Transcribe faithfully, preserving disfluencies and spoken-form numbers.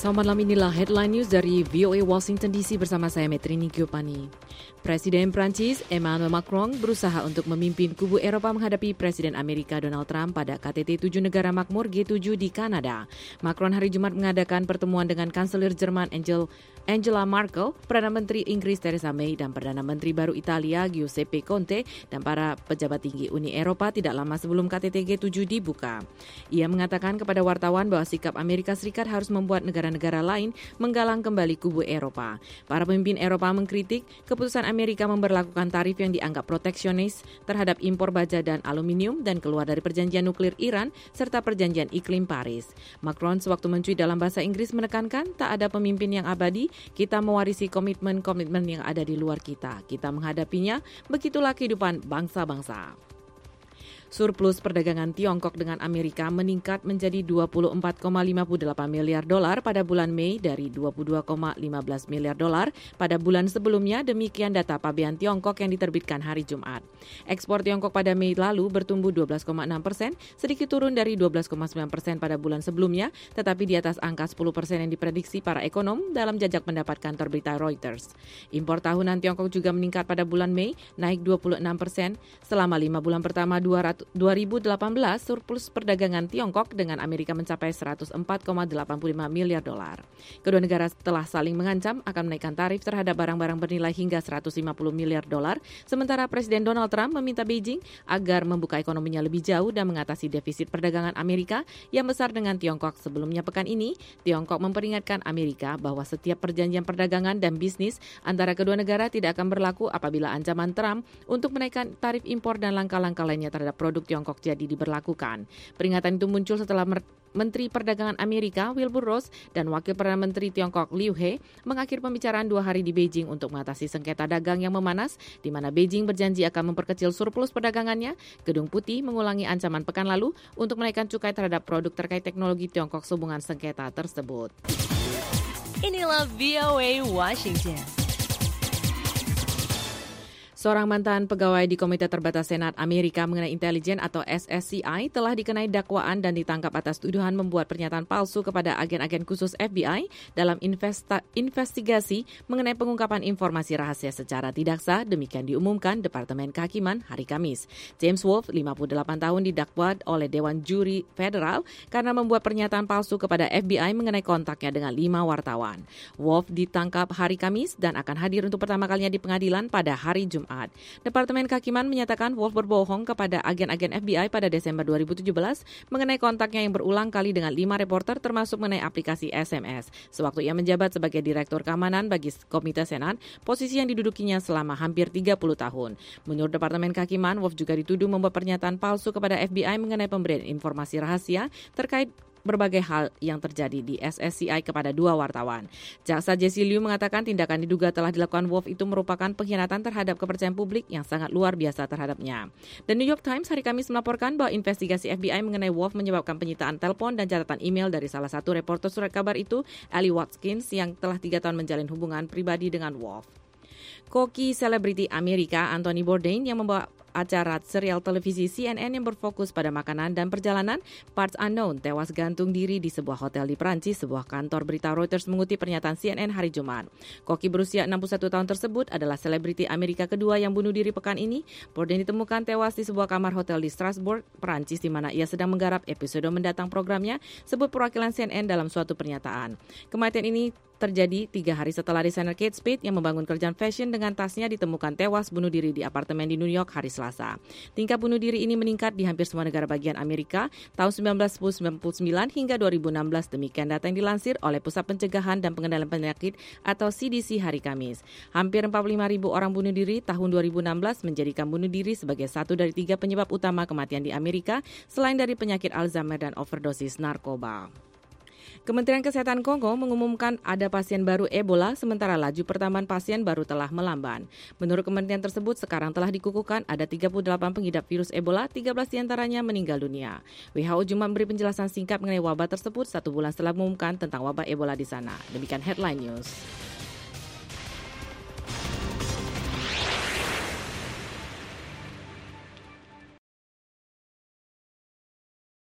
Selamat malam, inilah headline news dari V O A Washington D C bersama saya Metrini Giopani. Presiden Prancis Emmanuel Macron berusaha untuk memimpin kubu Eropa menghadapi Presiden Amerika Donald Trump pada K T T tujuh negara makmur G tujuh di Kanada. Macron hari Jumat mengadakan pertemuan dengan Kanselir Jerman Angel, Angela Merkel, Perdana Menteri Inggris Theresa May dan Perdana Menteri baru Italia Giuseppe Conte dan para pejabat tinggi Uni Eropa tidak lama sebelum K T T G tujuh dibuka. Ia mengatakan kepada wartawan bahwa sikap Amerika Serikat harus membuat negara-negara lain menggalang kembali kubu Eropa. Para pemimpin Eropa mengkritik keputusan Amerika memberlakukan tarif yang dianggap proteksionis terhadap impor baja dan aluminium dan keluar dari perjanjian nuklir Iran serta perjanjian iklim Paris. Macron sewaktu mencuit dalam bahasa Inggris menekankan tak ada pemimpin yang abadi, kita mewarisi komitmen-komitmen yang ada di luar kita. Kita menghadapinya, begitulah kehidupan bangsa-bangsa. Surplus perdagangan Tiongkok dengan Amerika meningkat menjadi dua puluh empat koma lima delapan miliar dolar pada bulan Mei dari dua puluh dua koma lima belas miliar dolar pada bulan sebelumnya, demikian data pabean Tiongkok yang diterbitkan hari Jumat. Ekspor Tiongkok pada Mei lalu bertumbuh dua belas koma enam persen, sedikit turun dari dua belas koma sembilan persen pada bulan sebelumnya, tetapi di atas angka sepuluh persen yang diprediksi para ekonom dalam jajak pendapat kantor berita Reuters. Impor tahunan Tiongkok juga meningkat pada bulan Mei, naik dua puluh enam persen. Selama lima bulan pertama dua ribu delapan belas, surplus perdagangan Tiongkok dengan Amerika mencapai seratus empat koma delapan puluh lima miliar dolar. Kedua negara telah saling mengancam akan menaikkan tarif terhadap barang-barang bernilai hingga seratus lima puluh miliar dolar, sementara Presiden Donald Trump meminta Beijing agar membuka ekonominya lebih jauh dan mengatasi defisit perdagangan Amerika yang besar dengan Tiongkok. Sebelumnya pekan ini, Tiongkok memperingatkan Amerika bahwa setiap perjanjian perdagangan dan bisnis antara kedua negara tidak akan berlaku apabila ancaman Trump untuk menaikkan tarif impor dan langkah-langkah lainnya terhadap produk Tiongkok jadi diberlakukan. Peringatan itu muncul setelah Menteri Perdagangan Amerika Wilbur Ross dan Wakil Perdana Menteri Tiongkok Liu He mengakhiri pembicaraan dua hari di Beijing untuk mengatasi sengketa dagang yang memanas, di mana Beijing berjanji akan memperkecil surplus perdagangannya. Gedung Putih mengulangi ancaman pekan lalu untuk menaikkan cukai terhadap produk terkait teknologi Tiongkok sehubungan sengketa tersebut. Inilah V O A Washington. Seorang mantan pegawai di Komite Terbatas Senat Amerika mengenai intelijen atau S S C I telah dikenai dakwaan dan ditangkap atas tuduhan membuat pernyataan palsu kepada agen-agen khusus F B I dalam investa- investigasi mengenai pengungkapan informasi rahasia secara tidak sah, demikian diumumkan Departemen Kehakiman hari Kamis. James Wolf, lima puluh delapan tahun, didakwa oleh Dewan Juri Federal karena membuat pernyataan palsu kepada F B I mengenai kontaknya dengan lima wartawan. Wolf ditangkap hari Kamis dan akan hadir untuk pertama kalinya di pengadilan pada hari Jumat. Departemen Kehakiman menyatakan Wolf berbohong kepada agen-agen F B I pada Desember dua ribu tujuh belas mengenai kontaknya yang berulang kali dengan lima reporter termasuk mengenai aplikasi S M S. Sewaktu ia menjabat sebagai Direktur Keamanan bagi Komite Senat, posisi yang didudukinya selama hampir tiga puluh tahun. Menurut Departemen Kehakiman, Wolf juga dituduh membuat pernyataan palsu kepada F B I mengenai pemberian informasi rahasia terkait berbagai hal yang terjadi di S S C I kepada dua wartawan. Jaksa Jesse Liu mengatakan tindakan diduga telah dilakukan Wolf itu merupakan pengkhianatan terhadap kepercayaan publik yang sangat luar biasa terhadapnya. The New York Times hari Kamis melaporkan bahwa investigasi F B I mengenai Wolf menyebabkan penyitaan telepon dan catatan email dari salah satu reporter surat kabar itu, Ali Watkins, yang telah tiga tahun menjalin hubungan pribadi dengan Wolf. Koki selebriti Amerika Anthony Bourdain yang membawa acara serial televisi C N N yang berfokus pada makanan dan perjalanan, Parts Unknown, tewas gantung diri di sebuah hotel di Perancis, sebuah kantor berita Reuters mengutip pernyataan C N N hari Jumat. Koki berusia enam puluh satu tahun tersebut adalah selebriti Amerika kedua yang bunuh diri pekan ini. Bourdain ditemukan tewas di sebuah kamar hotel di Strasbourg, Perancis, di mana ia sedang menggarap episode mendatang programnya, sebut perwakilan C N N dalam suatu pernyataan. Kematian ini terjadi tiga hari setelah desainer Kate Spade yang membangun kerjaan fashion dengan tasnya ditemukan tewas bunuh diri di apartemen di New York hari Selasa. Tingkat bunuh diri ini meningkat di hampir semua negara bagian Amerika tahun sembilan belas sembilan puluh sembilan hingga dua ribu enam belas, demikian data yang dilansir oleh Pusat Pencegahan dan Pengendalian Penyakit atau C D C hari Kamis. Hampir empat puluh lima ribu orang bunuh diri tahun dua ribu enam belas menjadikan bunuh diri sebagai satu dari tiga penyebab utama kematian di Amerika selain dari penyakit Alzheimer dan overdosis narkoba. Kementerian Kesehatan Kongo mengumumkan ada pasien baru Ebola, sementara laju pertambahan pasien baru telah melamban. Menurut kementerian tersebut, sekarang telah dikukuhkan ada tiga puluh delapan pengidap virus Ebola, tiga belas diantaranya meninggal dunia. W H O Jumat memberi penjelasan singkat mengenai wabah tersebut satu bulan setelah mengumumkan tentang wabah Ebola di sana. Demikian Headline News.